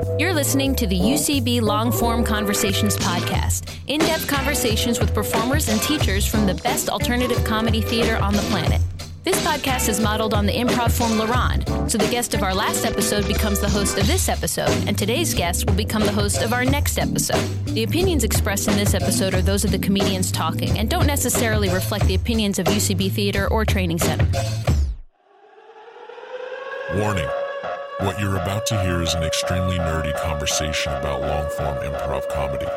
You're listening to the UCB Long Form Conversations podcast, in-depth conversations with performers and teachers from the best alternative comedy theater on the planet. This podcast is modeled on the improv form La Ronde, so the guest of our last episode becomes the host of this episode, and today's guest will become the host of our next episode. The opinions expressed in this episode are those of the comedians talking and don't necessarily reflect the opinions of UCB Theater or Training Center. Warning. What you're about to hear is an extremely nerdy conversation about long-form improv comedy.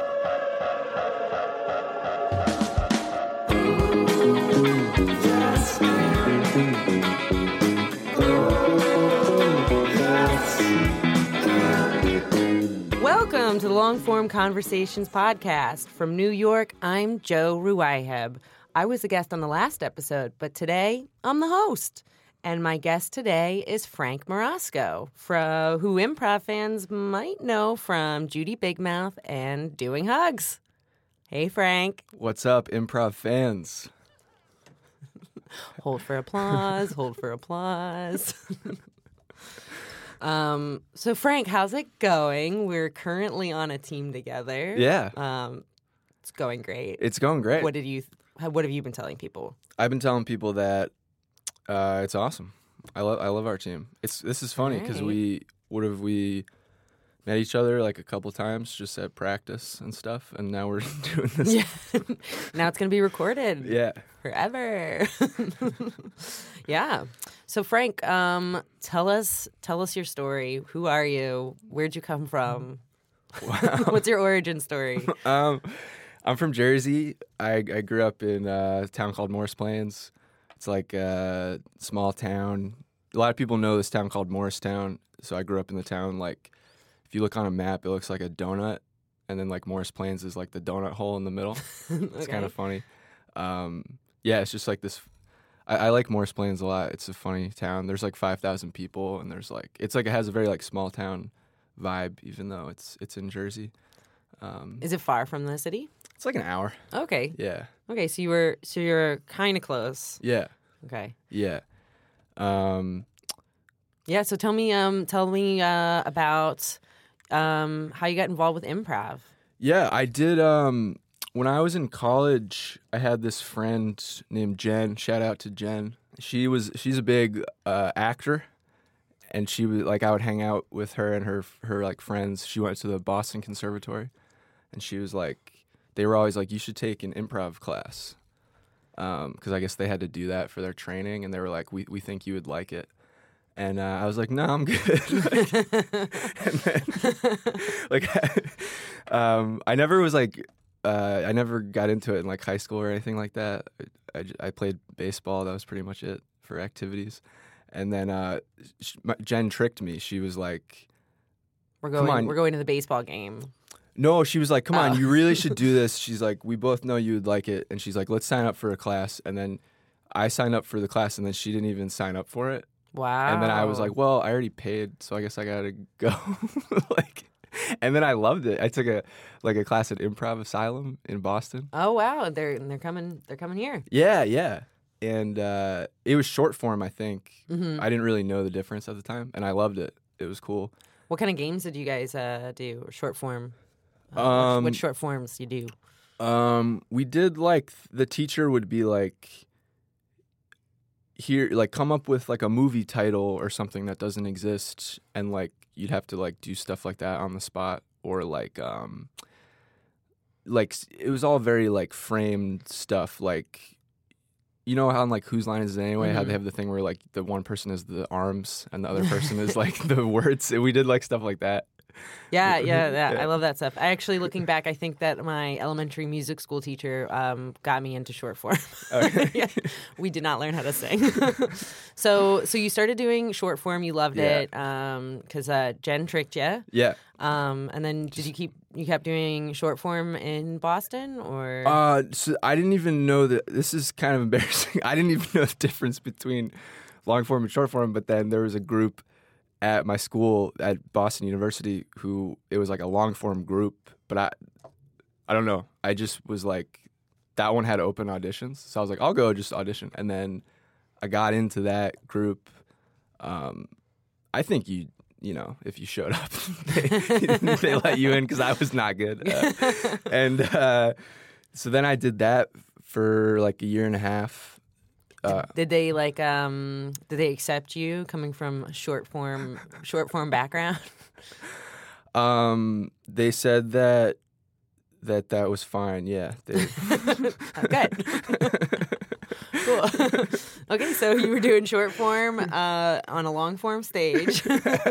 Welcome to the Long Form Conversations podcast. From New York, I'm Joe Ruwaiheb. I was a guest on the last episode, but today I'm the host. And my guest today is Frank Marasco, who improv fans might know from Judy Big Mouth and Doing Hugs. Hey, Frank. What's up, improv fans? Hold for applause, hold for applause. So, Frank, how's it going? We're currently on a team together. Yeah. It's going great. It's going great. What have you been telling people? I've been telling people that it's awesome. I love our team. This is funny because we met each other like a couple times just at practice and stuff, and now we're doing this. Yeah. Now it's gonna be recorded. Yeah. Forever. Yeah. So Frank, tell us your story. Who are you? Where'd you come from? Wow. What's your origin story? I'm from Jersey. I grew up in a town called Morris Plains. It's like a small town. A lot of people know this town called Morristown. So I grew up in the town. Like, if you look on a map, it looks like a donut, and then like Morris Plains is like the donut hole in the middle. It's kind of funny. Yeah, it's just like this. I like Morris Plains a lot. It's a funny town. There's like 5,000 people, and there's like it has a very like small town vibe, even though it's in Jersey. Is it far from the city? It's like an hour. Okay. Yeah. Okay, so you're kind of close. Yeah. Okay. Yeah. Yeah. So tell me about how you got involved with improv. Yeah, I did. When I was in college, I had this friend named Jen. Shout out to Jen. She's a big actor, and she was like I would hang out with her and her like friends. She went to the Boston Conservatory, and she was like, they were always like, you should take an improv class, because I guess they had to do that for their training, and they were like, we think you would like it. And I was like, no, I'm good. And then, I never was like, I never got into it in like high school or anything like that. I played baseball. That was pretty much it for activities. And then Jen tricked me. She was like, we're going to the baseball game. No, she was like, come on, you really should do this. She's like, we both know you would like it. And she's like, let's sign up for a class. And then I signed up for the class, and then she didn't even sign up for it. Wow. And then I was like, well, I already paid, so I guess I gotta go. And then I loved it. I took a class at Improv Asylum in Boston. Oh wow, they're coming here. Yeah. And it was short form, I think. Mm-hmm. I didn't really know the difference at the time, and I loved it. It was cool. What kind of games did you guys do? Or short form? What short forms do you do? We did like the teacher would be like, here, like come up with like a movie title or something that doesn't exist, and like you'd have to like do stuff like that on the spot, or like it was all very like framed stuff. Like, you know how in like Whose Line Is It Anyway, how they have the thing where like the one person is the arms and the other person is like the words. We did like stuff like that. Yeah. I love that stuff. I actually, looking back, I think that my elementary music school teacher got me into short form. Okay. Yeah. We did not learn how to sing. So you started doing short form. You loved it because Jen tricked you. Yeah. And then you kept doing short form in Boston, or? So I didn't even know that. This is kind of embarrassing. I didn't even know the difference between long form and short form. But then there was a group at my school at Boston University who it was like a long form group, but I don't know. I just was like, that one had open auditions, so I was like, I'll go just audition, and then I got into that group. I think if you showed up, they let you in because I was not good. So then I did that for like a year and a half. Did they did they accept you coming from a short form background? They said that was fine. Yeah. Good. Cool. Okay, so you were doing short form on a long form stage.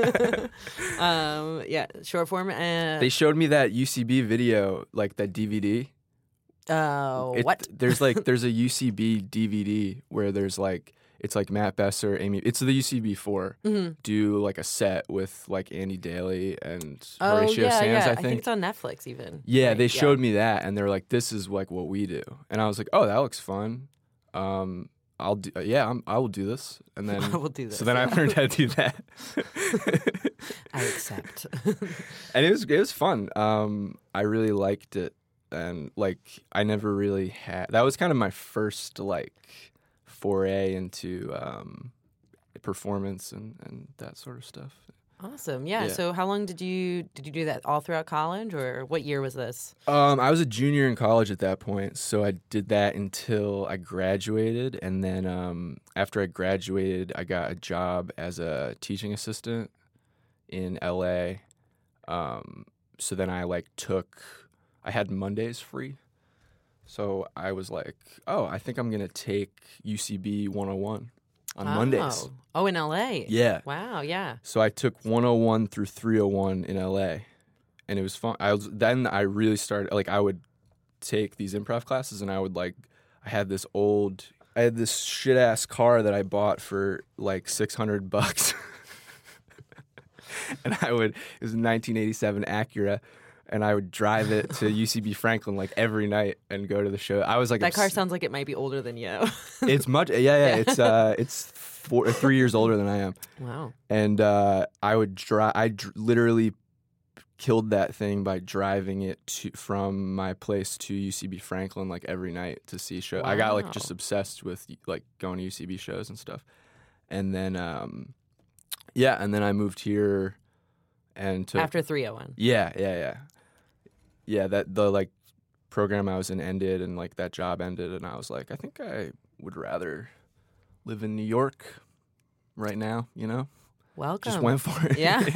Short form. They showed me that UCB video, like that DVD. What? There's a UCB DVD where there's like, it's like Matt Besser, Amy. It's the UCB4 do like a set with like Andy Daly and Horatio Sands. I think it's on Netflix even. Yeah, right? They showed me that, and they're like, "This is like what we do," and I was like, "Oh, that looks fun. I'll do. I will do this." And then I will do this. So then I learned how to do that. I accept. And it was fun. I really liked it, and like I never really had. That was kind of my first like foray into performance and that sort of stuff. Awesome. Yeah. So how long did you do that all throughout college, or what year was this? I was a junior in college at that point, so I did that until I graduated, and then after I graduated, I got a job as a teaching assistant in LA. So then I I had Mondays free. So I was like, oh, I think I'm going to take UCB 101 on Mondays. Oh, in LA? Yeah. Wow, yeah. So I took 101 through 301 in LA, and it was fun. Then I really started, like, I would take these improv classes, and I had this shit-ass car that I bought for like $600. And it was a 1987 Acura. And I would drive it to UCB Franklin like every night and go to the show. I was like, that car sounds like it might be older than you. It's much, yeah. It's 3 years older than I am. Wow. And I would drive. Literally killed that thing by driving it from my place to UCB Franklin like every night to see shows. Wow. I got like just obsessed with like going to UCB shows and stuff. And then and then I moved here and after 301. Yeah, that the like program I was in ended, and like that job ended, and I was like, I think I would rather live in New York right now, Welcome. Just went for it. Yeah.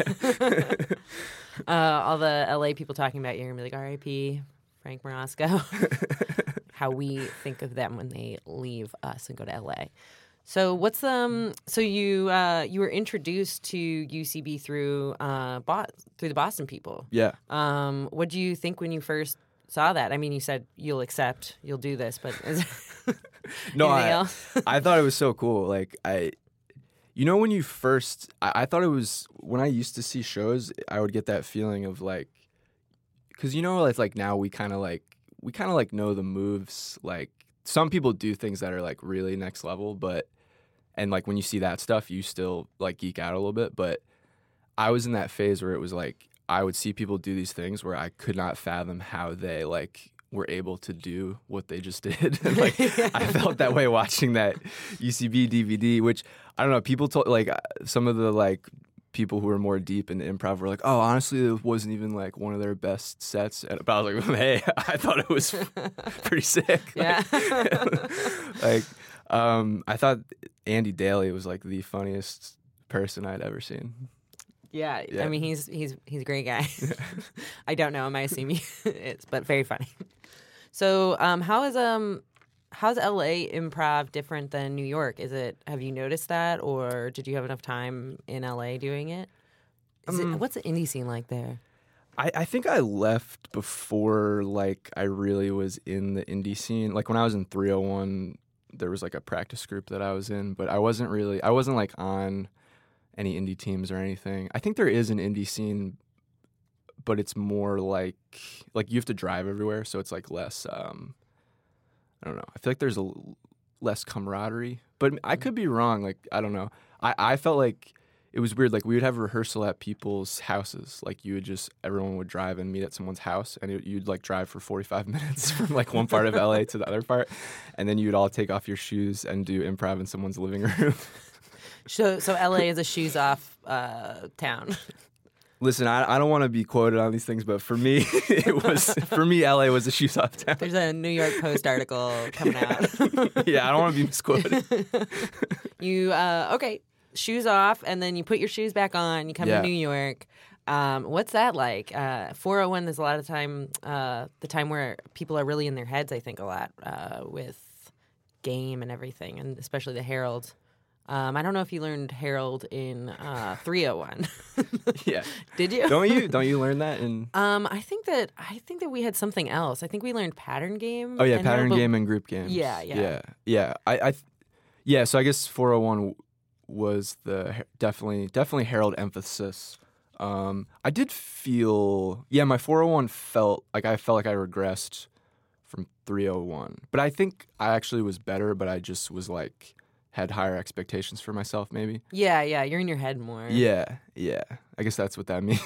All the LA people talking about you are going to be like, R.I.P. Frank Morosco. How we think of them when they leave us and go to LA. So so you were introduced to UCB through the Boston people. Yeah. What do you think when you first saw that? I mean, you said you'll do this, but is there anything else? I thought it was so cool. Like when you first, I thought it was when I used to see shows, I would get that feeling of like, because it's like now we kind of like know the moves. Like some people do things that are like really next level, and like when you see that stuff, you still like geek out a little bit. But I was in that phase where it was like I would see people do these things where I could not fathom how they like were able to do what they just did. And, like I felt that way watching that UCB DVD, which I don't know. People told like some of the like people who were more deep into improv were like, oh, honestly, it wasn't even like one of their best sets. But I was like, hey, I thought it was pretty sick. Yeah. I thought Andy Daly was like the funniest person I'd ever seen. Yeah. I mean, he's a great guy. I don't know him. I assume he is, but very funny. So, how's LA improv different than New York? Have you noticed that, or did you have enough time in LA doing it? What's the indie scene like there? I think I left before like I really was in the indie scene. Like when I was in 301, there was like a practice group that I was in, but I wasn't like on any indie teams or anything. I think there is an indie scene, but it's more like you have to drive everywhere, so it's like less I don't know. I feel like there's less camaraderie, but I could be wrong. Like I don't know. I felt like it was weird. Like we would have rehearsal at people's houses. Like everyone would drive and meet at someone's house, and you'd like drive for 45 minutes from like one part of LA to the other part, and then you'd all take off your shoes and do improv in someone's living room. So LA is a shoes off town. Listen, I don't want to be quoted on these things, but for me, LA was a shoes off town. There's a New York Post article coming out. Yeah, I don't want to be misquoted. You okay? Shoes off, and then you put your shoes back on. You come to New York. What's that like? 401. There's a lot of time. The time where people are really in their heads. I think a lot with game and everything, and especially the Herald. I don't know if you learned Herald in 301. Yeah. Did you? Don't you learn that in? I think that we had something else. I think we learned pattern game. Oh yeah, pattern game and group games. Yeah. So I guess 401 was the definitely Herald emphasis. I did feel my 401 felt like I regressed from 301, but I think I actually was better. But I just was like. Had higher expectations for myself, maybe. Yeah, you're in your head more. Yeah. I guess that's what that means.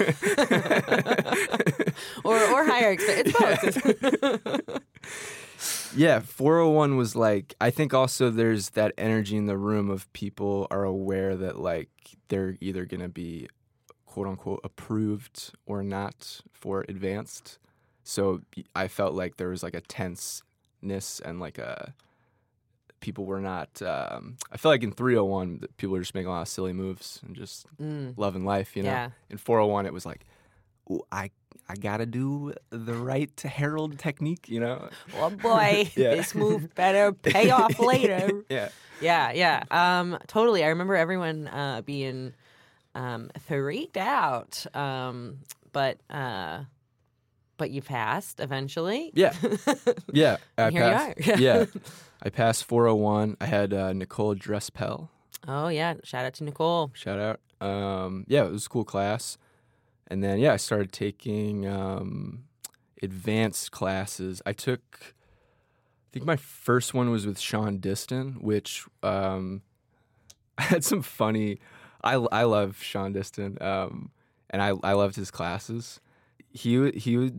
or higher expectations. It's both. Yeah, 401 was like, I think also there's that energy in the room of people are aware that like they're either going to be quote unquote approved or not for advanced. So I felt like there was like a tenseness and like people were not. I feel like in 301, people were just making a lot of silly moves and just loving life, you know. Yeah. In 401, it was like, ooh, I gotta do the right Herald technique, you know. Oh boy, this move better pay off later. Yeah. Totally. I remember everyone being freaked out, but you passed eventually. Yeah. I here passed. You are. Yeah. I passed 401. I had Nicole Drespel. Oh, yeah. Shout out to Nicole. Shout out. It was a cool class. And then, I started taking advanced classes. I think my first one was with Sean Diston, which I had some funny, I love Sean Diston, and I loved his classes. He would...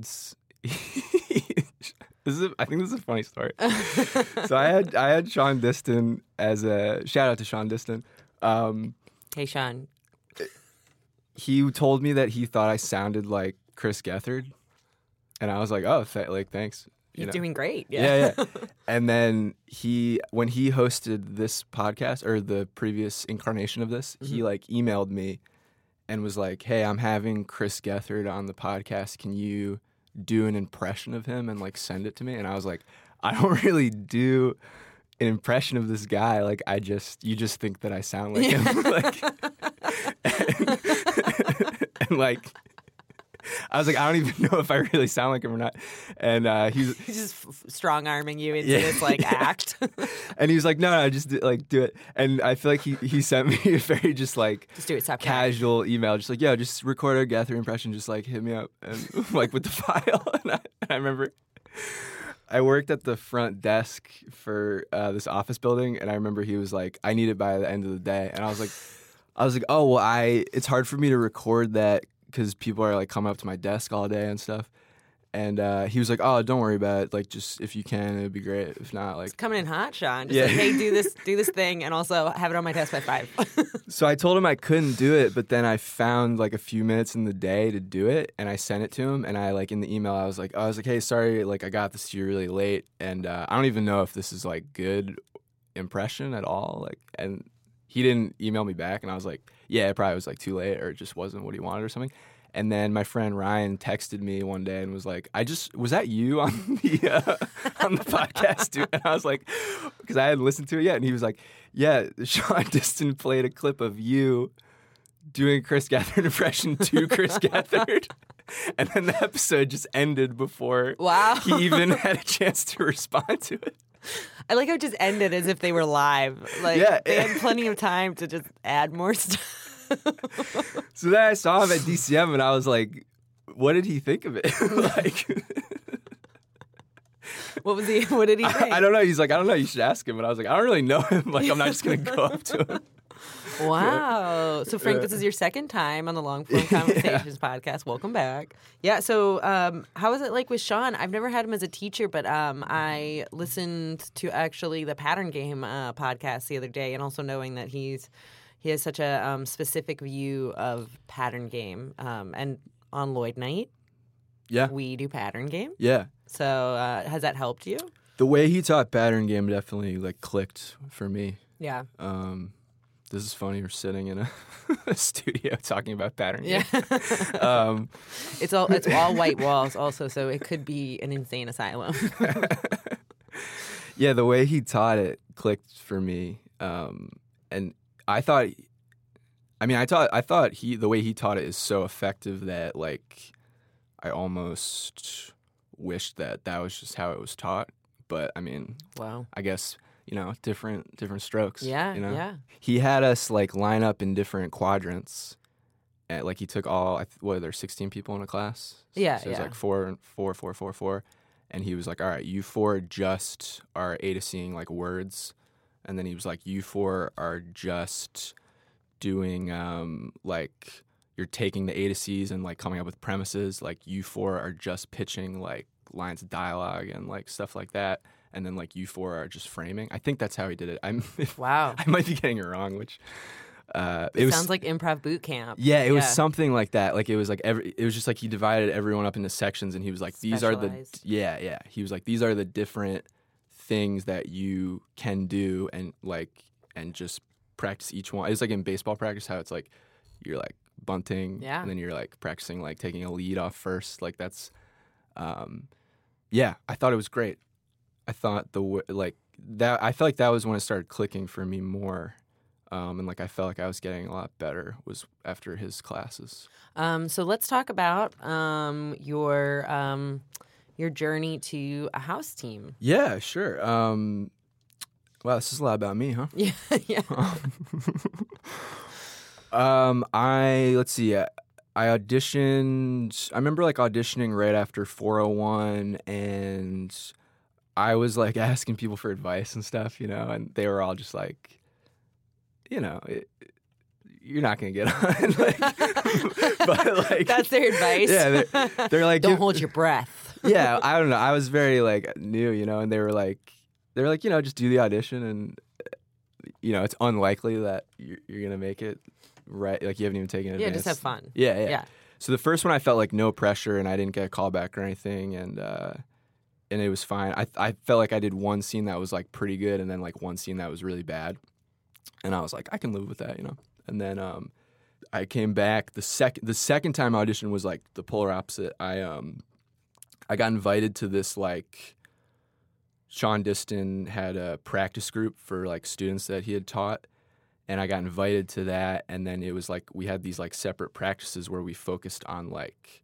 I think this is a funny story. So I had Sean Diston as a shout out to Sean Diston. Hey Sean. He told me that he thought I sounded like Chris Gethard, and I was like, "Oh, thanks." You're doing great. Yeah. And then when he hosted this podcast or the previous incarnation of this, he like emailed me and was like, "Hey, I'm having Chris Gethard on the podcast. Can you do an impression of him and like send it to me?" And I was like, I don't really do an impression of this guy. Like you just think that I sound like him. and like I was like, I don't even know if I really sound like him or not. And he's just strong arming you into this act. And he was like, no, just do it. And I feel like he sent me a very just do it, stop casual email, just like, just record a Gethard impression, just like hit me up and like with the file. And I remember I worked at the front desk for this office building, and I remember he was like, I need it by the end of the day. And I was like, oh well, it's hard for me to record that because people are like coming up to my desk all day and stuff. And he was like, oh, don't worry about it. Like, just if you can, it'd be great. If not, like... It's coming in hot, Sean. Just like, hey, do this thing, and also have it on my desk by 5. So I told him I couldn't do it, but then I found like a few minutes in the day to do it, and I sent it to him. And I in the email, I was like, hey, sorry, like I got this to you really late, and I don't even know if this is like good impression at all. Like, and he didn't email me back, and I was like, yeah, it probably was like too late, or it just wasn't what he wanted or something. And then my friend Ryan texted me one day and was like, was that you on the podcast, dude? And I was like, because I hadn't listened to it yet. And he was like, yeah, Sean Diston played a clip of you doing Chris Gethard impression to Chris Gethard. And then the episode just ended before he even had a chance to respond to it. I like how it just ended as if they were live. Like they had plenty of time to just add more stuff. So then I saw him at DCM, and I was like, "What did he think of it?" What did he think? I don't know. He's like, "I don't know. You should ask him." And I was like, "I don't really know him. Like, I'm not just gonna go up to him." Wow. So, Frank, this is your second time on the Long Form Conversations podcast. Welcome back. Yeah. So, how was it like with Sean? I've never had him as a teacher, but I listened to actually the Pattern Game podcast the other day, and also knowing that he has such a specific view of Pattern Game. And on Lloyd Night, we do Pattern Game. Yeah. So, has that helped you? The way he taught Pattern Game definitely like clicked for me. Yeah. This is funny. We're sitting in a studio talking about Pattern Game. Yeah. It's all white walls also, so it could be an insane asylum. Yeah, the way he taught it clicked for me. And I thought the way he taught it is so effective that like I almost wished that was just how it was taught. But I mean, wow. I guess, different strokes. Yeah, yeah. He had us like line up in different quadrants. And like he took there's 16 people in a class. Yeah, so it was like 4, 4, 4, 4, 4. And he was like, all right, you 4 just are A to seeing like words. And then he was like, you 4 are just doing like you're taking the A to C's and like coming up with premises. Like you 4 are just pitching like lines of dialogue and like stuff like that. And then like you 4 are just framing. I think that's how he did it. Wow. I might be getting it wrong, which it sounds like improv boot camp. Yeah, it was something like that. Like it was just like he divided everyone up into sections, and he was like, He was like, these are the different things that you can do, and just practice each one. It's like in baseball practice how it's like you're like bunting, and then you're like practicing like taking a lead off first. Like that's, I thought it was great. I thought I felt like that was when it started clicking for me more. And like I felt like I was getting a lot better was after his classes. So let's talk about your journey to a house team. Yeah, sure. Wow, this is a lot about me, huh? Yeah, yeah. Let's see. I auditioned. I remember like auditioning right after 401, and I was like asking people for advice and stuff, and they were all just like, you're not going to get on. But like, that's their advice. Yeah, they're like, don't hold your breath. Yeah, I don't know. I was very like new, and they were like, just do the audition, and it's unlikely that you're going to make it right. Like you haven't even taken it. Yeah, just have fun. Yeah. So the first one, I felt like no pressure, and I didn't get a call back or anything, and it was fine. I felt like I did one scene that was like pretty good, and then like one scene that was really bad. And I was like, I can live with that, And then I came back. The second time I auditioned was like the polar opposite. I got invited to this like Sean Diston had a practice group for like students that he had taught, and I got invited to that. And then it was like we had these like separate practices where we focused on like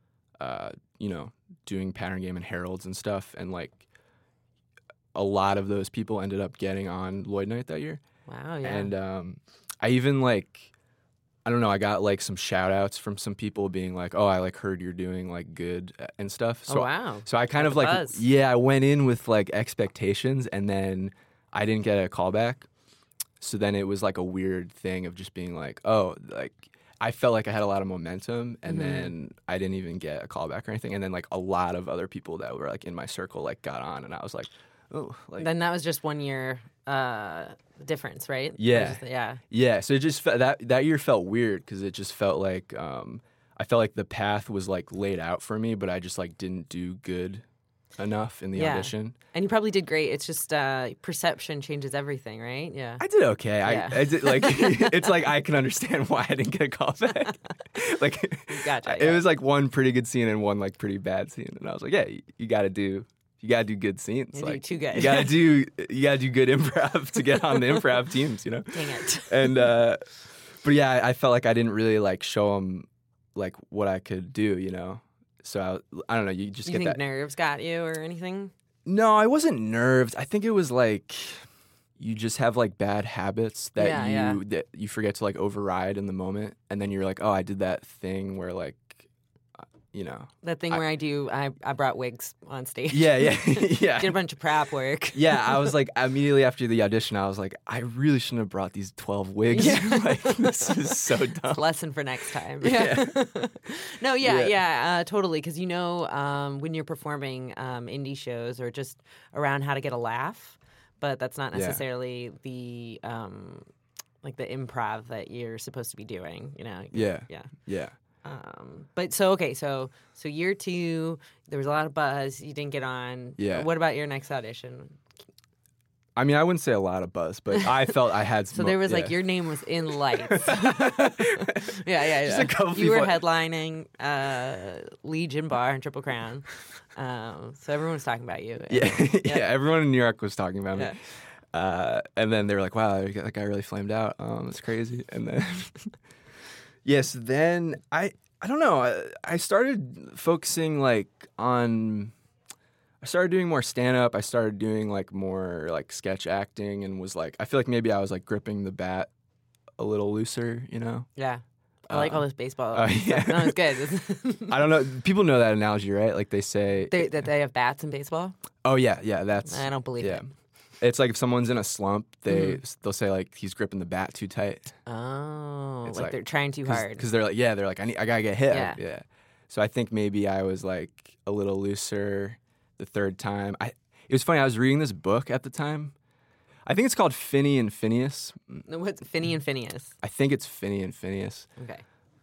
doing Pattern Game and heralds and stuff. And like a lot of those people ended up getting on Lloyd Night that year. Wow, yeah. And I even I don't know, I got like some shout outs from some people being like, oh, I like heard you're doing like good and stuff. So, wow. So I kind of like, buzz. I went in with like expectations, and then I didn't get a call back. So then it was like a weird thing of just being like, oh, like I felt like I had a lot of momentum, and then I didn't even get a call back or anything. And then like a lot of other people that were like in my circle like got on, and I was like, oh, like. Then that was just 1 year difference, right? Yeah. Yeah. So it just that year felt weird because it just felt like I felt like the path was like laid out for me, but I just like didn't do good enough in the audition. And you probably did great. It's just perception changes everything, right? Yeah. I did okay. Yeah. I did like it's like I can understand why I didn't get a call back. Like gotcha. It was like one pretty good scene and one like pretty bad scene, and I was like, yeah, you got to do good scenes. You like do too good. You gotta do good improv to get on the improv teams, Dang it. And but yeah, I felt like I didn't really like show them like what I could do, So I don't know. You just you get think that nerves got you or anything? No, I wasn't nerved. I think it was like you just have like bad habits that that you forget to like override in the moment, and then you're like, oh, I did that thing where like you know. That thing where I brought wigs on stage. Yeah, yeah. Did a bunch of prep work. Yeah, I was like, immediately after the audition, I was like, I really shouldn't have brought these 12 wigs. Yeah. Like, this is so dumb. Lesson for next time. Yeah. No, totally. Because when you're performing indie shows or just around how to get a laugh, but that's not necessarily the like the improv that you're supposed to be doing. You know. Yeah. But so year 2, there was a lot of buzz. You didn't get on. Yeah. What about your next audition? I mean, I wouldn't say a lot of buzz, but I felt I had. So there was like your name was in lights. Yeah. Just a couple You were people- headlining Legion Bar and Triple Crown, so everyone was talking about you. Yeah, everyone in New York was talking about me. Yeah. And then they were like, wow, that guy really flamed out. That's crazy. And then, yes, then I don't know. I started focusing like on, I started doing more stand-up. I started doing like more like sketch acting and was like, I feel like maybe I was like gripping the bat a little looser, you know? Yeah. I like all this baseball. yeah. No, it's good. I don't know. People know that analogy, right? Like they say. that they have bats in baseball? Oh, yeah. That's. I don't believe it. It's like if someone's in a slump, they'll say like he's gripping the bat too tight. Oh, It's like they're trying too hard. Because they're like, I gotta get hit. Yeah. So I think maybe I was like a little looser the third time. It was funny. I was reading this book at the time. I think it's called Finney and Phineas. What's Finney and Phineas? I think it's Finney and Phineas. Okay.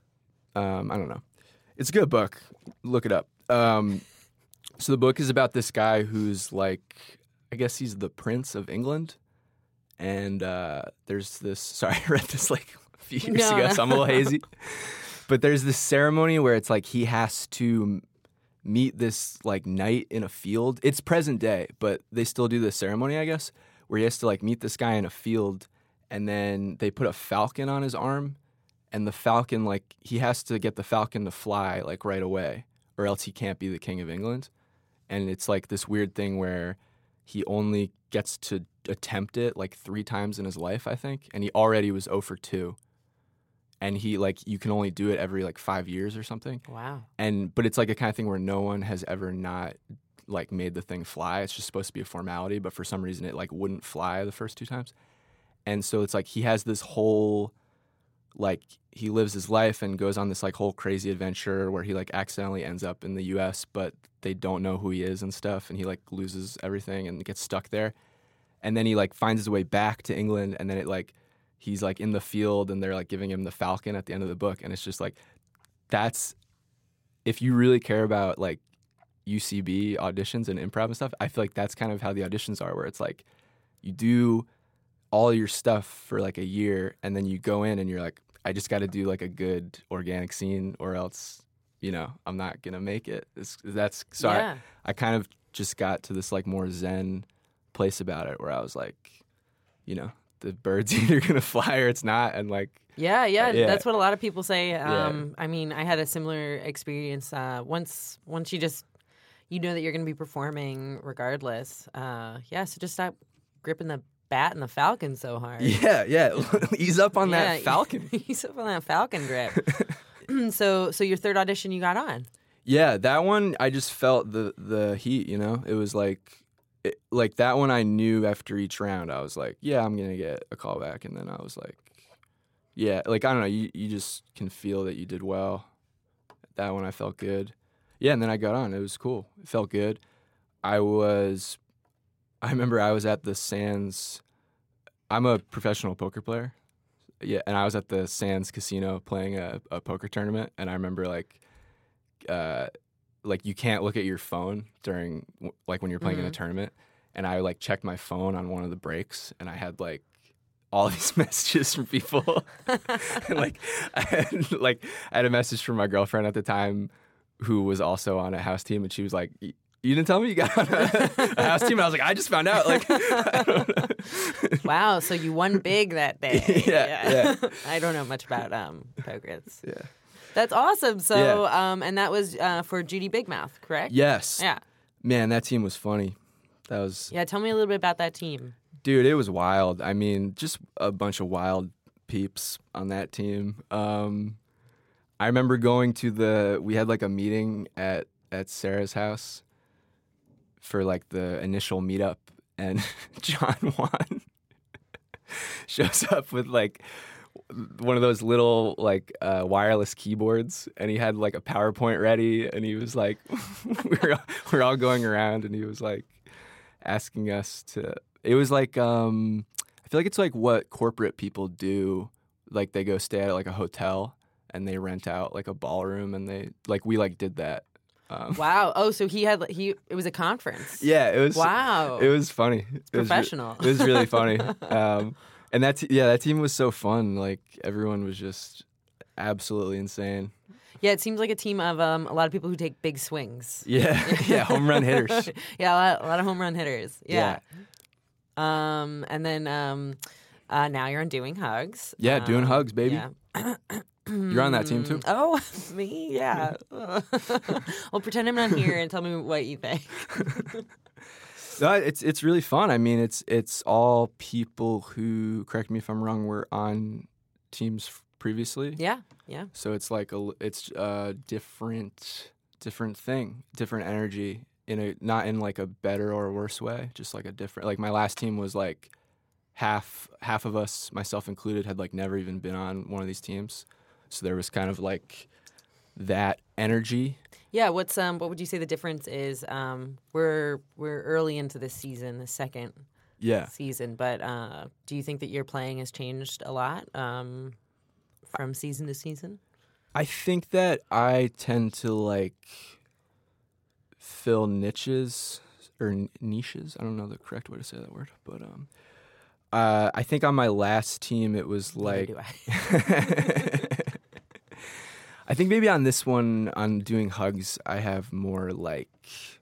I don't know. It's a good book. Look it up. So the book is about this guy who's like, I guess he's the Prince of England. And there's this, sorry, I read this like a few years ago, so I'm a little hazy. But there's this ceremony where it's like he has to meet this like knight in a field. It's present day, but they still do this ceremony, I guess, where he has to like meet this guy in a field. And then they put a falcon on his arm. And the falcon, like, he has to get the falcon to fly, like, right away, or else he can't be the king of England. And it's, like, this weird thing where he only gets to attempt it, like, 3 times in his life, I think. And he already was 0 for 2. And he, like, you can only do it every, like, 5 years or something. Wow. But it's, like, a kind of thing where no one has ever not, like, made the thing fly. It's just supposed to be a formality, but for some reason it, like, wouldn't fly the first 2 times. And so it's, like, he has this whole... like he lives his life and goes on this like whole crazy adventure where he like accidentally ends up in the US, but they don't know who he is and stuff. And he like loses everything and gets stuck there. And then he like finds his way back to England. And then it like, he's like in the field and they're like giving him the falcon at the end of the book. And it's just like, that's, if you really care about like UCB auditions and improv and stuff, I feel like that's kind of how the auditions are, where it's like you do all your stuff for like a year and then you go in and you're like, I just got to do like a good organic scene or else, you know, I'm not going to make it. I kind of just got to this like more zen place about it where I was like, you know, the bird's either going to fly or it's not. And like, yeah, that's what a lot of people say. Yeah. I mean, I had a similar experience. Once you just, you know that you're going to be performing regardless. So just stop gripping the bat and the falcon so hard. Yeah. Ease up on that falcon. Ease up on that falcon grip. So your third audition you got on. Yeah, that one I just felt the heat, you know? It was like that one I knew after each round. I was like, yeah, I'm going to get a call back. And then I was like, yeah, like, I don't know, you just can feel that you did well. That one I felt good. Yeah, and then I got on. It was cool. It felt good. I remember I was at the Sands. I'm a professional poker player. Yeah, and I was at the Sands Casino playing a poker tournament, and I remember like you can't look at your phone during like when you're playing in a tournament, and I like checked my phone on one of the breaks, and I had like all these messages from people, and like I had a message from my girlfriend at the time who was also on a house team, and she was like, you didn't tell me you got on a house team? And I was like, I just found out. Like, I don't know. Wow, so you won big that day. Yeah. I don't know much about poker. Yeah. That's awesome. So, and that was for Judy Big Mouth, correct? Yes. Yeah. Man, that team was funny. That was... Yeah, tell me a little bit about that team. Dude, it was wild. I mean, just a bunch of wild peeps on that team. I remember going to we had like a meeting at Sarah's house for like the initial meetup, and John Juan shows up with like one of those little like wireless keyboards, and he had like a PowerPoint ready, and he was like, we're all going around, and he was like asking us to. It was like I feel like it's like what corporate people do, like they go stay at like a hotel and they rent out like a ballroom, and we did that. Wow. Oh, so it was a conference. Yeah, it was. Wow. It was funny. Professional. It was really funny. And that team was so fun. Like everyone was just absolutely insane. Yeah, it seems like a team of a lot of people who take big swings. Yeah, home run hitters. Yeah, a lot of home run hitters. Yeah. And then now you're on Doing Hugs. Yeah, Doing Hugs, baby. Yeah. You're on that team too. Oh, me? Yeah. Well, pretend I'm not here and tell me what you think. No, it's really fun. I mean, it's all people who, correct me if I'm wrong, were on teams previously. Yeah. So it's like it's a different thing, different energy not in like a better or worse way, just like a different. Like my last team was like half of us, myself included, had like never even been on one of these teams. So there was kind of like that energy. Yeah, what would you say the difference is? We're early into this season, the second season, but do you think that your playing has changed a lot from season to season? I think that I tend to like fill niches or niches. I don't know the correct way to say that word, but I think on my last team it was like. I think maybe on this one, on Doing Hugs, I have more like,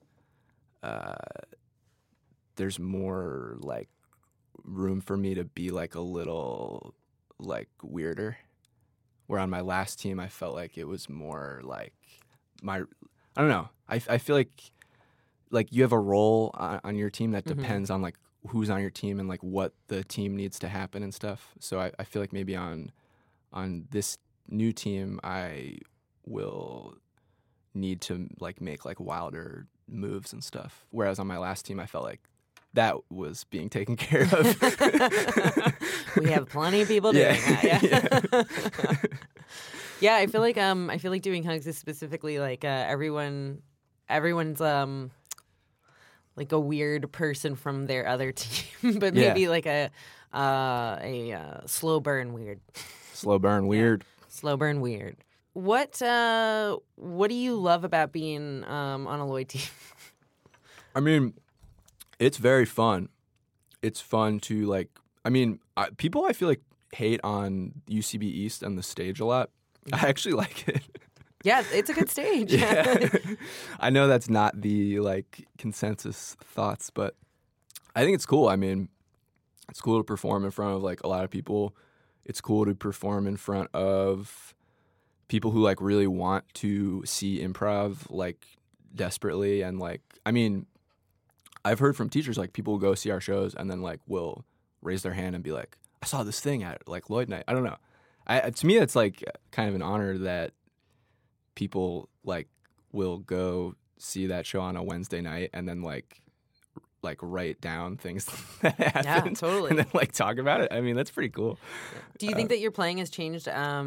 there's more like room for me to be like a little like weirder. Where on my last team, I felt like it was more like I don't know. I feel like you have a role on your team that depends on like who's on your team and like what the team needs to happen and stuff. So I feel like maybe on this new team, I will need to like make like wilder moves and stuff. Whereas on my last team, I felt like that was being taken care of. We have plenty of people doing that. Yeah. Yeah, I feel like Doing Hugs is specifically like everyone's like a weird person from their other team, but maybe like a slow burn weird. Slow burn weird. Slow burn weird. What do you love about being on a Lloyd team? I mean, it's very fun. It's fun to like. I mean, people I feel like hate on UCB East and the stage a lot. I actually like it. Yeah, it's a good stage. Yeah. I know that's not the like consensus thoughts, but I think it's cool. I mean, it's cool to perform in front of like a lot of people. It's cool to perform in front of people who like really want to see improv like desperately. And like, I mean, I've heard from teachers like people will go see our shows and then like will raise their hand and be like, I saw this thing at like Lloyd Night. I don't know. To me, it's like kind of an honor that people like will go see that show on a Wednesday night and then like write down things that happened. Yeah, totally. And then like talk about it. I mean, that's pretty cool. Do you think that your playing has changed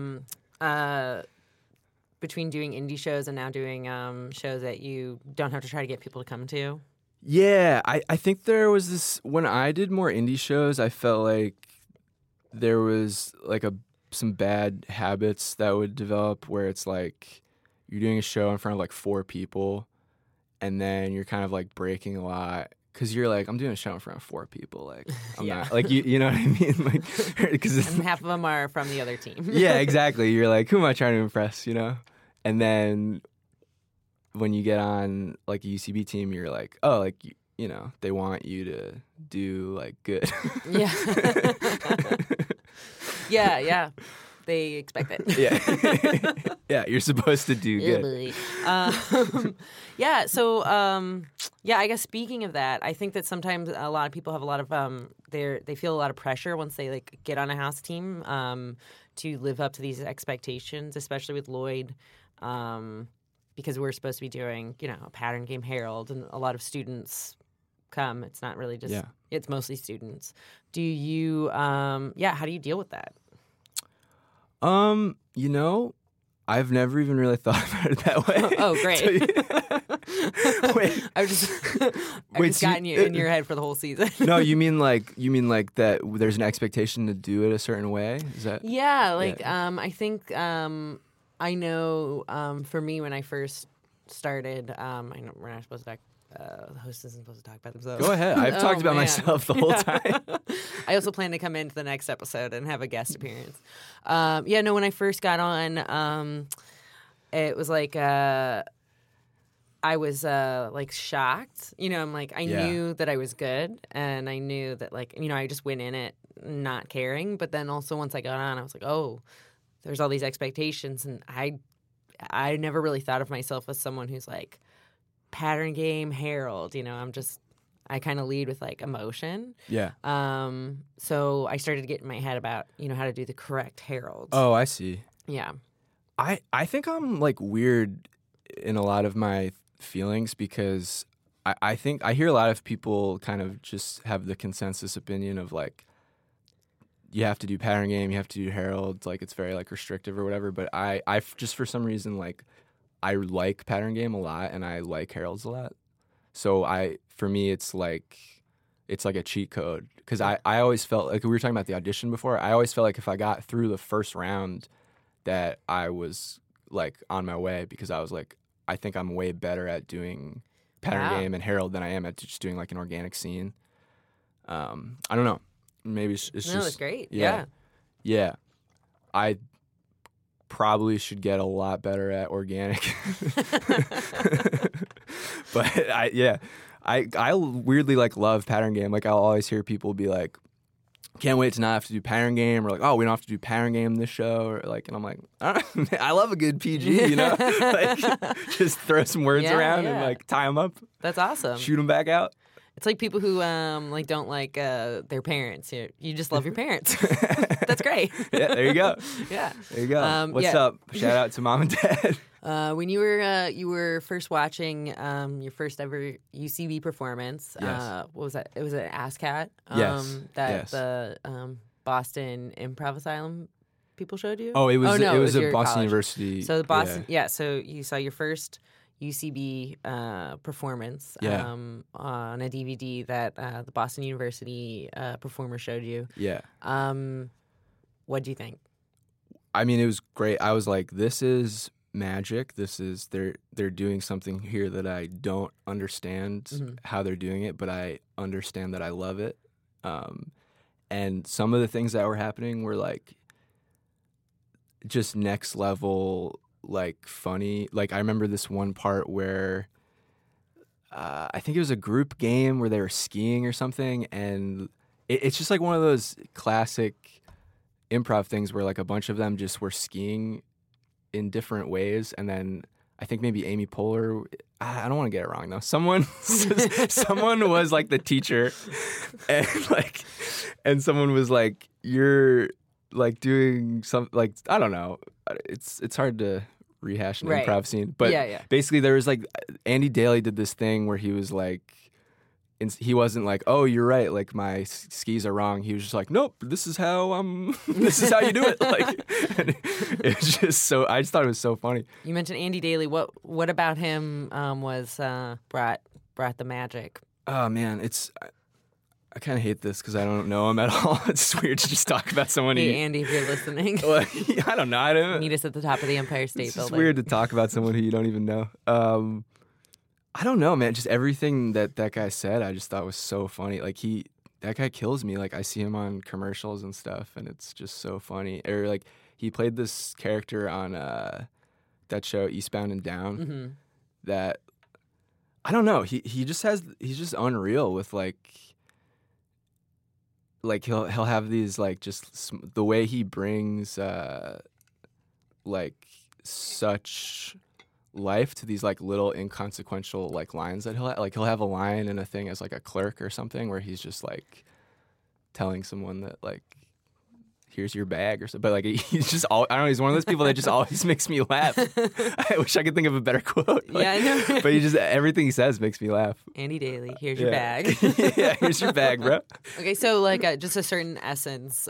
between doing indie shows and now doing shows that you don't have to try to get people to come to? Yeah, I think there was this, when I did more indie shows, I felt like there was like some bad habits that would develop where it's like you're doing a show in front of like 4 people and then you're kind of like breaking a lot because you're like, I'm doing a show in front of 4 people. Like, I'm not, like, you know what I mean? Like, and half of them are from the other team. Yeah, exactly. You're like, who am I trying to impress, you know? And then when you get on like a UCB team, you're like, oh, like, you know, they want you to do like good. Yeah. Yeah. they expect it. Yeah. Yeah, you're supposed to do good. Yeah, so I guess speaking of that, I think that sometimes a lot of people have a lot of they feel a lot of pressure once they like get on a house team to live up to these expectations, especially with Lloyd, because we're supposed to be doing a pattern game Herald, and a lot of students come. It's not really just it's mostly students. Do you how do you deal with that? I've never even really thought about it that way. Oh, great. Wait. I just got in your head for the whole season. No, you mean like that there's an expectation to do it a certain way? Is that I think I know for me when I first started, I know we're not supposed to talk. The host isn't supposed to talk about themselves. Go ahead. I've talked about myself the whole time. I also plan to come into the next episode and have a guest appearance. When I first got on, it was like I was like shocked. I'm like I knew that I was good, and I knew that I just went in it not caring. But then also once I got on, I was like, oh, there's all these expectations, and I never really thought of myself as someone who's like pattern game Herald. I kind of lead with like emotion. Yeah. So I started to get in my head about how to do the correct Heralds. Oh, I see. Yeah. I think I'm like weird in a lot of my feelings because I think I hear a lot of people kind of just have the consensus opinion of like you have to do pattern game, you have to do Herald, like it's very like restrictive or whatever. But I just for some reason like I like pattern game a lot and I like Heralds a lot. So for me it's like a cheat code because I always felt like we were talking about the audition before. I always felt like if I got through the first round that I was like on my way because I was like I think I'm way better at doing pattern game and Herald than I am at just doing like an organic scene. I don't know. Maybe it's just it's great. Yeah. I probably should get a lot better at organic. But I weirdly like love pattern game. Like I'll always hear people be like, can't wait to not have to do pattern game, or like, oh, we don't have to do pattern game this show, or like, and I'm like, I love a good PG, like just throw some words around and like tie them up. That's awesome. Shoot them back out. It's like people who like don't like their parents. You just love your parents. That's great. Yeah, there you go. Yeah, there you go. What's up? Shout out to mom and dad. When you were first watching your first ever UCB performance, what was that? It was an ASCAT. The Boston Improv Asylum people showed you. Oh, it was it was a Boston college. University. So the Boston, so you saw your first UCB performance on a DVD that the Boston University performer showed you. Yeah. What do you think? I mean, it was great. I was like, this is magic. This is they're doing something here that I don't understand how they're doing it, but I understand that I love it. And some of the things that were happening were like just next level, like funny. Like I remember this one part where I think it was a group game where they were skiing or something, and it's just like one of those classic improv things where like a bunch of them just were skiing in different ways, and then I think maybe Amy Poehler, I don't want to get it wrong though, someone was like the teacher, and someone was like, you're like doing some, like, I don't know, it's hard to rehash an improv scene, but basically there was like Andy Daly did this thing where he was like, he wasn't like, oh, you're right, like my skis are wrong. He was just like, nope, this is how you do it. Like, and it was just so, I just thought it was so funny. You mentioned Andy Daly. What about him was brought the magic? Oh man, I kind of hate this because I don't know him at all. It's weird to just talk about someone. Hey, Andy, if you're listening. Well, I don't know. Meet us at the top of the Empire State Building. It's weird to talk about someone who you don't even know. I don't know, man. Just everything that guy said, I just thought was so funny. Like that guy kills me. Like I see him on commercials and stuff, and it's just so funny. Or like he played this character on that show Eastbound and Down. That I don't know. He's just unreal with like. like he'll have these like just the way he brings like such life to these like little inconsequential like lines that he'll have a line in a thing as like a clerk or something where he's just like telling someone that like here's your bag or something, but like he's just I don't know, he's one of those people that just always makes me laugh. I wish I could think of a better quote. Like, yeah, I know. But everything he says makes me laugh. Andy Daly, here's your bag. Yeah, here's your bag, bro. Okay, so like just a certain essence.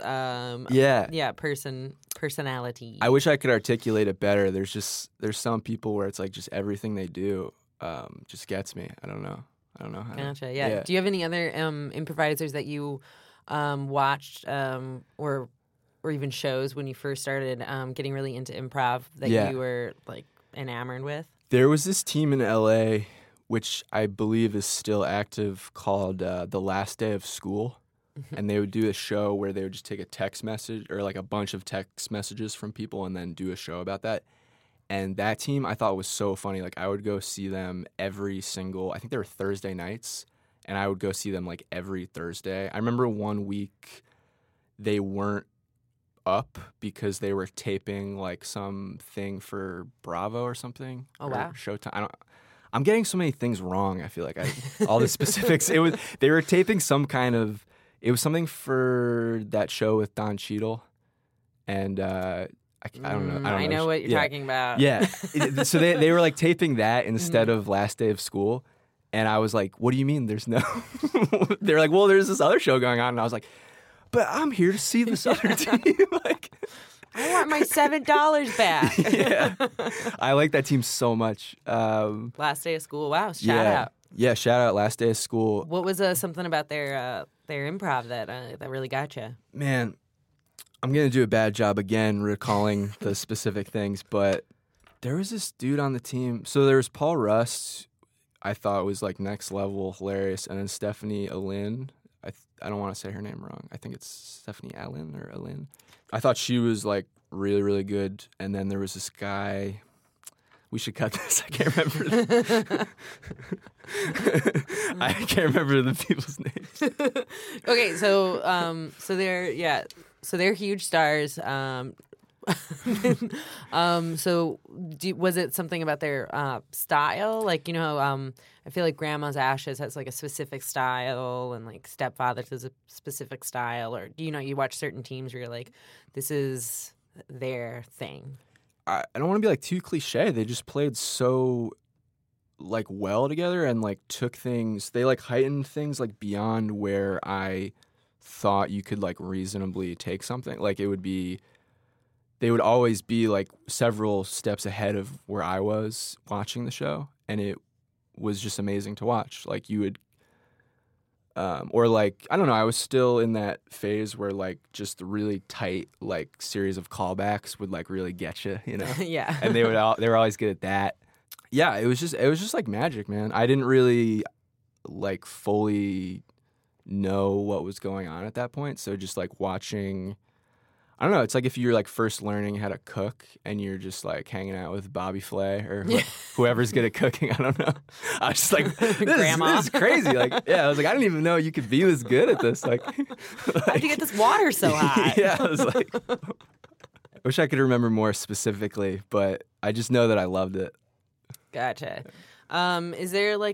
Personality. I wish I could articulate it better. There's some people where it's like just everything they do just gets me. I don't know. Gotcha. Yeah. Do you have any other improvisers that you watched or even shows when you first started getting really into improv that you were like enamored with? There was this team in LA, which I believe is still active, called The Last Day of School. And they would do a show where they would just take a text message or like a bunch of text messages from people and then do a show about that. And that team I thought was so funny. Like I would go see them I think they were Thursday nights, and I would go see them like every Thursday. I remember one week they weren't up because they were taping like something for Bravo or something. Oh, wow. Showtime. I'm getting so many things wrong. I feel like all the specifics. They were taping some kind of. It was something for that show with Don Cheadle, and I don't know. I know what you're talking about. Yeah. So they were like taping that instead of Last Day of School, and I was like, "What do you mean? There's no?" They're like, "Well, there's this other show going on," and I was like, "But I'm here to see this other team." Like, I want my $7 back. Yeah, I like that team so much. Last Day of School. Wow. Shout out. Yeah, shout out Last Day of School. What was something about their improv that really got you? Man, I'm going to do a bad job again recalling the specific things, but there was this dude on the team. So there was Paul Rust, I thought was like next level hilarious, and then Stephanie Alin. I don't want to say her name wrong. I think it's Stephanie Allen or Alin. I thought she was like really, really good. And then there was this guy. We should cut this. I can't remember. I can't remember the people's names. Okay, so they're huge stars. Was it something about their style? Like, you know, I feel like Grandma's Ashes has like a specific style, and like Stepfathers has a specific style. Or do you know you watch certain teams where you're like, this is their thing? I don't want to be like too cliche. They just played so like well together and like took things. They like heightened things like beyond where I thought you could like reasonably take something. Like they would always be like several steps ahead of where I was watching the show, and it was just amazing to watch. Like you would, or like I don't know. I was still in that phase where like just the really tight like series of callbacks would like really get you, you know? Yeah. And they were always good at that. Yeah, it was just like magic, man. I didn't really like fully know what was going on at that point, so just like watching. I don't know. It's like if you're like first learning how to cook and you're just like hanging out with Bobby Flay or whoever's good at cooking. I don't know. I was just like, this is crazy. Like, yeah, I was like, I didn't even know you could be this good at this. Like, how'd you get this water so hot? Yeah, I was like, I wish I could remember more specifically, but I just know that I loved it. Gotcha. Is there like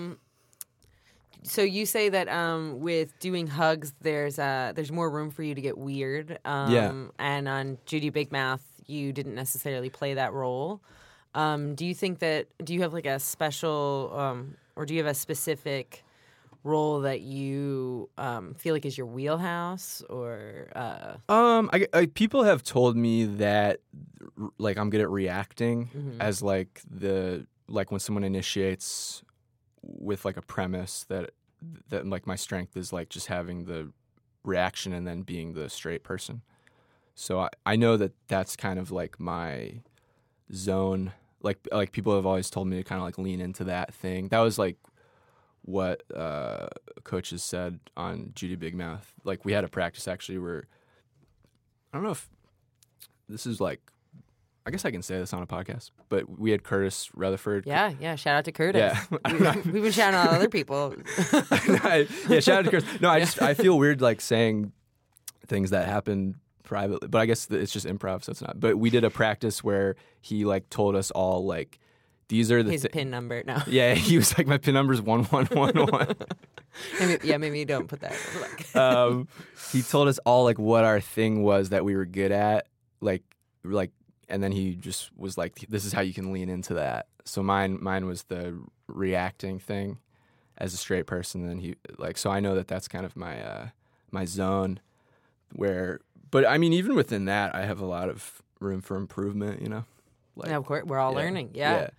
so you say that with doing Hugs, there's more room for you to get weird. And on Judy Big Mouth, you didn't necessarily play that role. Do you have like a special, or do you have a specific role that you feel like is your wheelhouse? Or people have told me that like I'm good at reacting as like when someone initiates with like a premise that like my strength is like just having the reaction and then being the straight person. So I know that that's kind of like my zone. Like people have always told me to kind of like lean into that thing. That was like what coaches said on Judy Big Mouth. Like we had a practice actually where I don't know if this is like I guess I can say this on a podcast, but we had Curtis Rutherford. Yeah. Shout out to Curtis. Yeah. We've been shouting out other people. Yeah, shout out to Curtis. No, I feel weird like saying things that happened privately, but I guess it's just improv, so it's not. But we did a practice where he like told us all like, these are the His PIN number. No. Yeah, he was like, my PIN number is 1111. Maybe you don't put that. He told us all like what our thing was that we were good at, like, and then he just was like, this is how you can lean into that. So mine was the reacting thing as a straight person. And he like, so I know that that's kind of my my zone. But I mean, even within that, I have a lot of room for improvement. You know, like, of course, we're all learning. Yeah.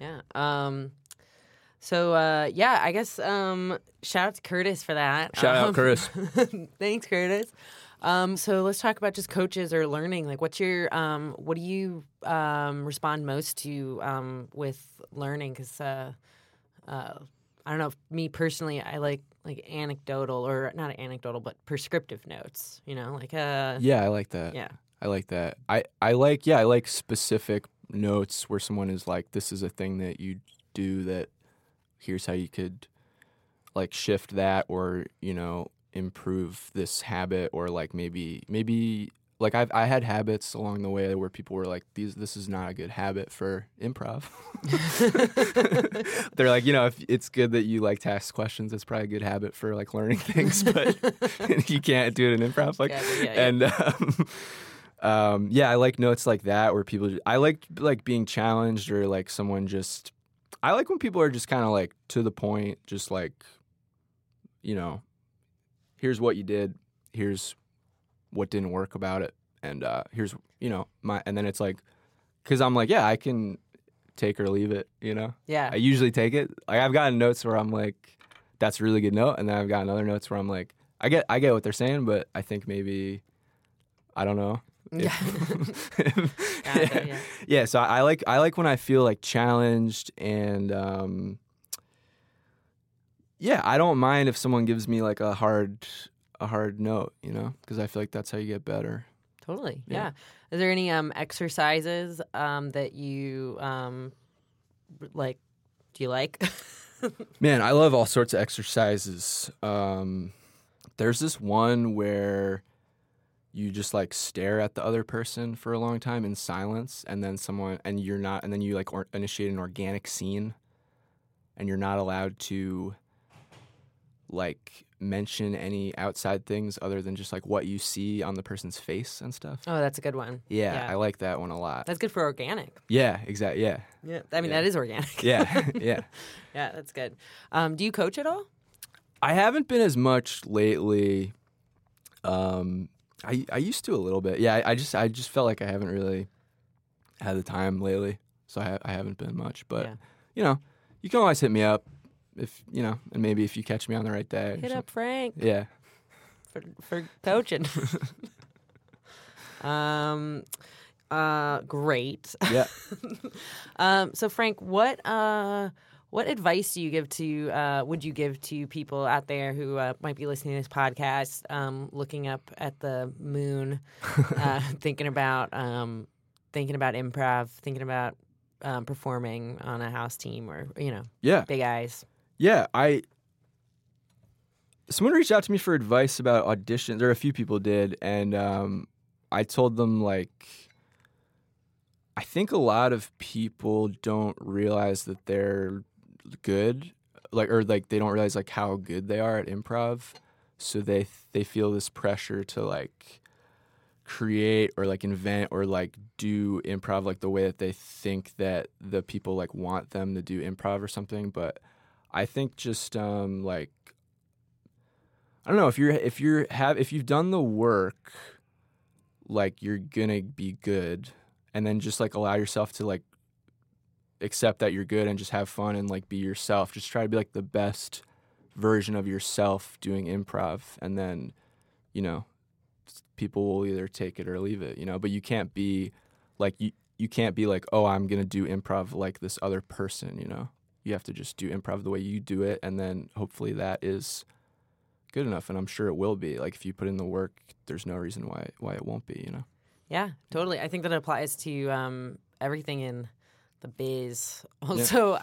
So I guess shout out to Curtis for that. Shout out Curtis. Thanks, Curtis. So let's talk about just coaches or learning. Like, what do you respond most to with learning? Because I don't know. Me personally, I like anecdotal or not anecdotal, but prescriptive notes. You know, like yeah, I like that. Yeah, I like that. I like specific notes where someone is like, this is a thing that you do that. Here's how you could like shift that, or you know, improve this habit, or like maybe like I had habits along the way where people were like, this is not a good habit for improv. They're like, you know, if it's good that you like to ask questions, it's probably a good habit for like learning things, but you can't do it in improv. Like, and I like notes like that where people. I like being challenged, or like someone just. I like when people are just kind of like to the point, just like, you know, here's what you did, here's what didn't work about it, and here's, you know, and then it's like, because I'm like, yeah, I can take or leave it, you know? Yeah. I usually take it. Like, I've gotten notes where I'm like, that's a really good note, and then I've gotten other notes where I'm like, I get what they're saying, but I think maybe, I don't know. Yeah. So I like when I feel like challenged, and I don't mind if someone gives me like a hard note, you know, because I feel like that's how you get better. Totally. Yeah. Is there any exercises that you like? Do you like? Man, I love all sorts of exercises. There's this one where you just like stare at the other person for a long time in silence, and then you like initiate an organic scene, and you're not allowed to like mention any outside things other than just like what you see on the person's face and stuff. Oh, that's a good one. Yeah. I like that one a lot. That's good for organic. Yeah, exactly. Yeah. Yeah. I mean, that is organic. Yeah. Yeah, that's good. Do you coach at all? I haven't been as much lately. I used to a little bit. Yeah, I just felt like I haven't really had the time lately, so I haven't been much. But you know, you can always hit me up if you know, and maybe if you catch me on the right day. Hit up Frank. Yeah, for coaching. Great. Yeah. So Frank, what advice do you give to would you give to people out there who might be listening to this podcast, looking up at the moon, thinking about improv, thinking about performing on a house team, or you know, big eyes? Yeah, someone reached out to me for advice about auditions, or a few people did, and I told them like, I think a lot of people don't realize that they're good, or they don't realize like how good they are at improv, so they feel this pressure to like create or like invent or like do improv like the way that they think that the people like want them to do improv or something. But I think just like, I don't know, if you've done the work, like you're gonna be good, and then just like allow yourself to like accept that you're good and just have fun and like be yourself. Just try to be like the best version of yourself doing improv, and then, you know, people will either take it or leave it, you know. But you can't be like you can't be like, oh, I'm gonna do improv like this other person, you know. You have to just do improv the way you do it, and then hopefully that is good enough. And I'm sure it will be. Like if you put in the work, there's no reason why it won't be, you know. Yeah, totally. I think that applies to everything in the biz. Also,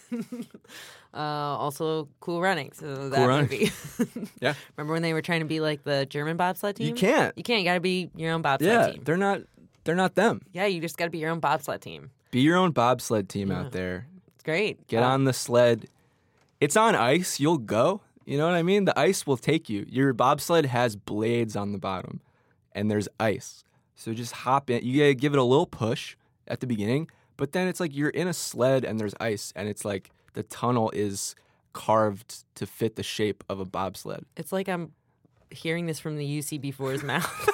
also Cool Runnings. So that Cool movie. Yeah. Remember when they were trying to be like the German bobsled team? You can't. You got to be your own bobsled team. They're not them. Yeah, you just got to be your own bobsled team. Be your own bobsled team out there. It's great. Get on the sled. It's on ice. You'll go. You know what I mean? The ice will take you. Your bobsled has blades on the bottom, and there's ice. So just hop in. You gotta give it a little push at the beginning, but then it's like you're in a sled and there's ice, and it's like the tunnel is carved to fit the shape of a bobsled. It's like I'm hearing this from the UCB4's mouth.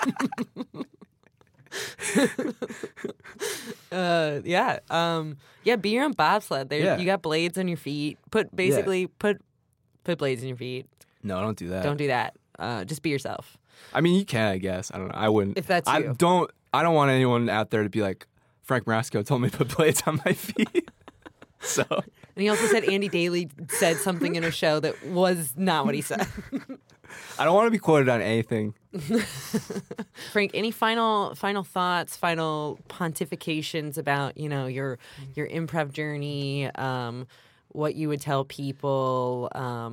Be your own bobsled. You got blades on your feet. Put blades in your feet. No, don't do that. Don't do that. Just be yourself. I mean, you can, I guess. I don't know. I wouldn't. If that's you. I don't want anyone out there to be like, Frank Marasco told me to put blades on my feet. So. And he also said Andy Daly said something in a show that was not what he said. I don't want to be quoted on anything. Frank, any final thoughts, final pontifications about, your improv journey, what you would tell people,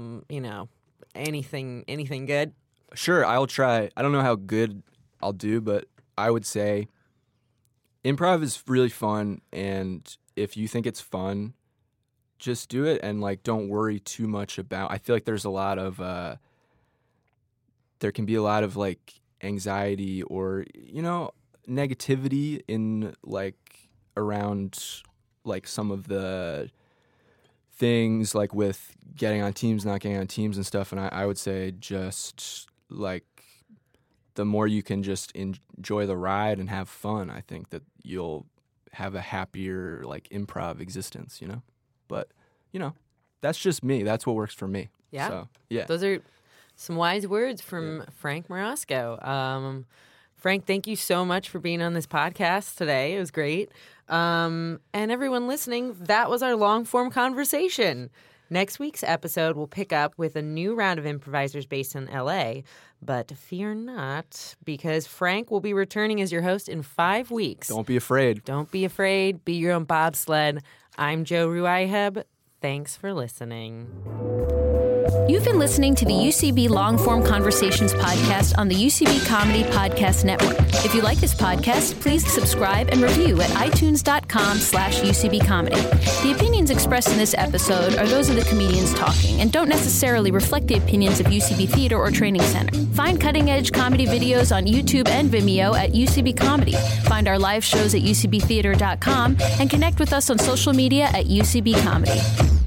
anything good? Sure, I'll try. I don't know how good I'll do, but I would say improv is really fun, and if you think it's fun, just do it and don't worry too much about. I feel like there's a lot of there can be a lot of anxiety or negativity in around some of the things with getting on teams, not getting on teams and stuff. And I would say just the more you can just enjoy the ride and have fun, I think that you'll have a happier improv existence, But, that's just me. That's what works for me. Yeah. So, yeah. Those are some wise words from Frank Marasco. Frank, thank you so much for being on this podcast today. It was great. And everyone listening, that was our long-form conversation. Next week's episode will pick up with a new round of improvisers based in L.A., but fear not, because Frank will be returning as your host in 5 weeks. Don't be afraid. Don't be afraid. Be your own bobsled. I'm Joe Ruiheb. Thanks for listening. You've been listening to the UCB Longform Conversations podcast on the UCB Comedy Podcast Network. If you like this podcast, please subscribe and review at itunes.com/UCB Comedy. The opinions expressed in this episode are those of the comedians talking and don't necessarily reflect the opinions of UCB Theater or Training Center. Find cutting-edge comedy videos on YouTube and Vimeo at UCB Comedy. Find our live shows at UCBtheater.com and connect with us on social media at UCB Comedy.